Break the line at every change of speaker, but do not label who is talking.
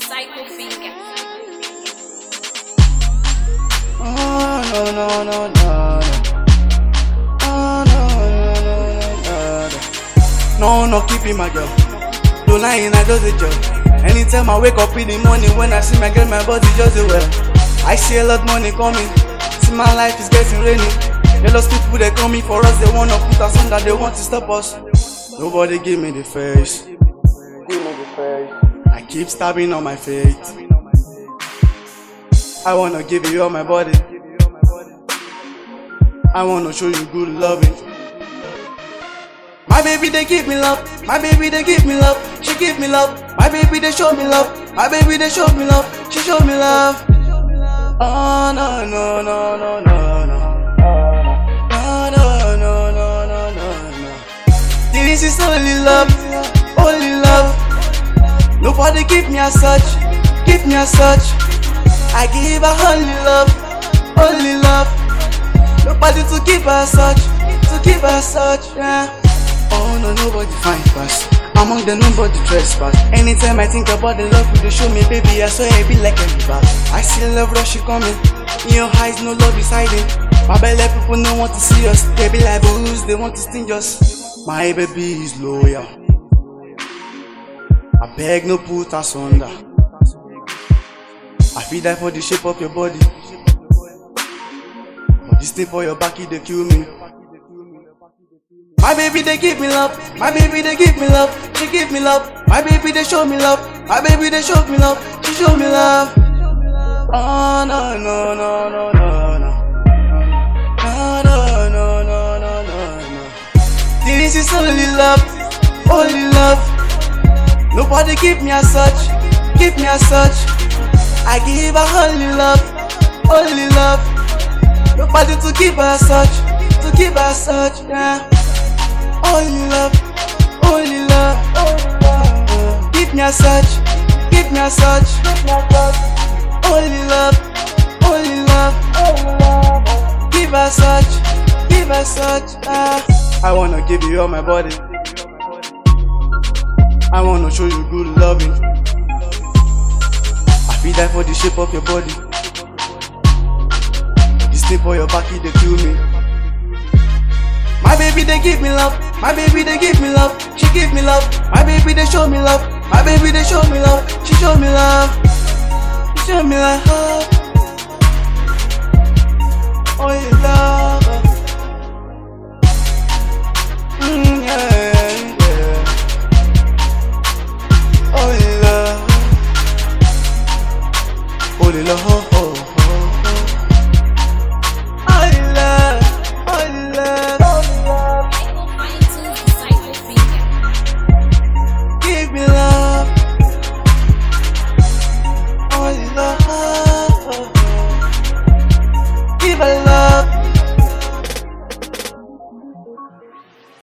Psycho finger.
Oh no no no no no. Oh no no no no no. No keep it my girl. Don't lie, I just a joke. Anytime I wake up in the morning, when I see my girl, my body just a well. I see a lot money coming. See my life is getting rainy. Jealous people they coming for us, they wanna put us on that they want to stop us. Nobody give me the face. I keep stabbing on my faith. I wanna give you all my body. I wanna show you good loving. My baby they give me love. My baby they give me love. She give me love. My baby they show me love. My baby they show me love. She show me love. Oh no no no no no no. No no no no no no. This is only love. Only love. Nobody give me as such. Give me as such. I give her only love. Only love. Nobody to give her such. To give her such. Yeah. Oh no, nobody find pass. Among them nobody trespass. Anytime I think about the love you show me, baby, I swear it be like a river. I see love rush coming. In your eyes, no love is hiding. My belly people don't want to see us. They be like booze, they want to sting us. My baby is loyal. I beg no put us under. I feel that for the shape of your body. But this thing for your back, they kill me. My baby they give me love. My baby they give me love. She give me love. My baby they show me love. My baby they show me love. She show me love. Oh no no no no no no. No no no no no no. This is only love. Only love. Nobody give me as such. Give me as such. I give her only love. Only love. Nobody to give her such. To give her such. Yeah. Only love, only love. Give me a such, give me a such. Only love, only love. Give us such, give us such. I wanna give you all my body. I wanna show you good loving. I feel that for the shape of your body. This thing for your back, they kill me. My baby they give me love. My baby they give me love. She give me love. My baby they show me love. My baby they show me love. She show me love. She show me love. Oh you love. Yeah, yeah. Oh you love. Oh you love.